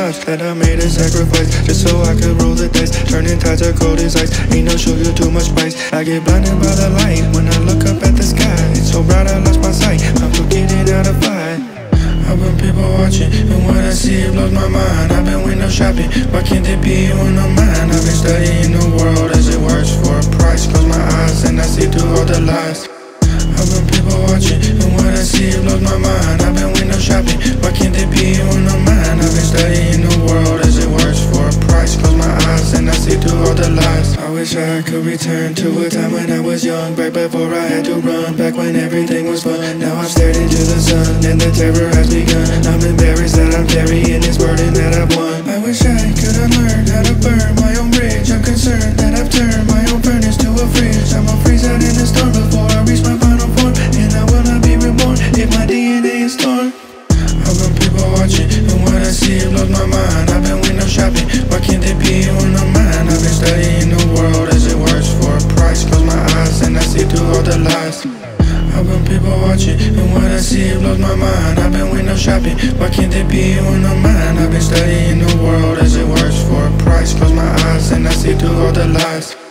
times that I made a sacrifice just so I could roll the dice, turning tides are cold as ice. Ain't no sugar, too much spice. I get blinded by the light when I look up at the sky. It's so bright I lost my sight, I'm forgetting how to fly. I've been people watching, and what I see it blows my mind. I've been window shopping, why can't it be you on the mind? I've been studying the world as it works for a price. Close my eyes and I see through all the lies. I've been people watching, and what I see it blows my mind. I've been window shopping, why can't it be you on the mind? I've been studying the world as it works for a price. Close my eyes and I see through all the lies. I wish I could return to a time when I was young, back before I had to run, back when everything was fun. Now I've stared into the sun and the terror has begun. I'm embarrassed that I'm carrying this burden that I've won. I wish I could have learned how to burn my own bridge. I'm concerned that I've turned my own furnace to a fridge. I'ma freeze out in the storm before I reach my final form, and I will not be reborn if my DNA is torn. I've been people watching, and what I see it blows my mind. I've been window shopping, why can't it be you on the mind? I've been studying the world as it works for a price. Close my eyes and I see through all the lies. I've been people watching, and what I see it blows my mind. I've been window shopping, why can't it be you on the mind? I've been studying the world as it works for a price. Close my eyes and I see through all the lies.